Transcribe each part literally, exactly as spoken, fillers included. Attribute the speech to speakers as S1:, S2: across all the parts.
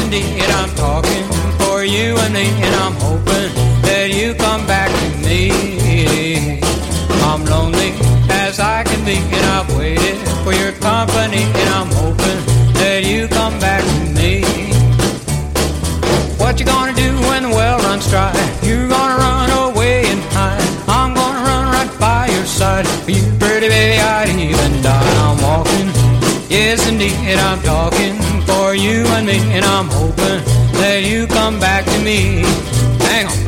S1: indeed, I'm talking for you and me, and I'm hoping that you come back to me. I'm lonely as I can be, and I've waited for your company, and I'm hoping that you come back to me. What you gonna do when the well runs dry? You're gonna run away and hide. I'm gonna run right by your side. For you, pretty baby, I'd even die. I'm walking, yes indeed, I'm talking for you and me, and I'm hoping that you come back to me. Hang on.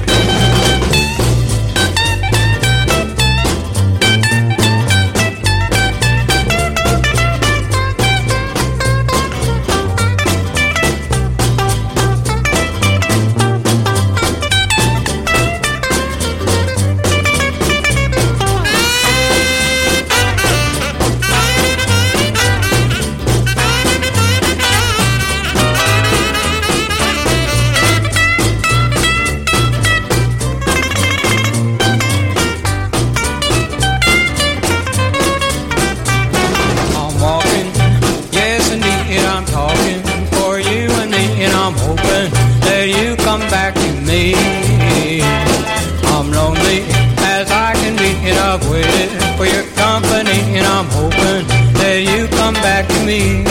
S1: I'm hoping that you come back to me. I'm lonely as I can be, and I've waited for your company, and I'm hoping that you come back to me.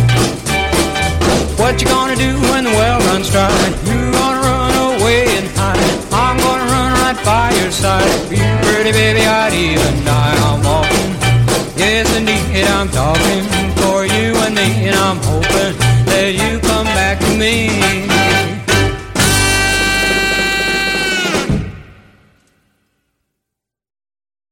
S1: What you gonna do when the well runs dry? You gonna run away and hide. I'm gonna run right by your side. For you, pretty baby, I'd even die. I'm walking, yes indeed, I'm talking for you and me, and I'm hoping that you come back to me.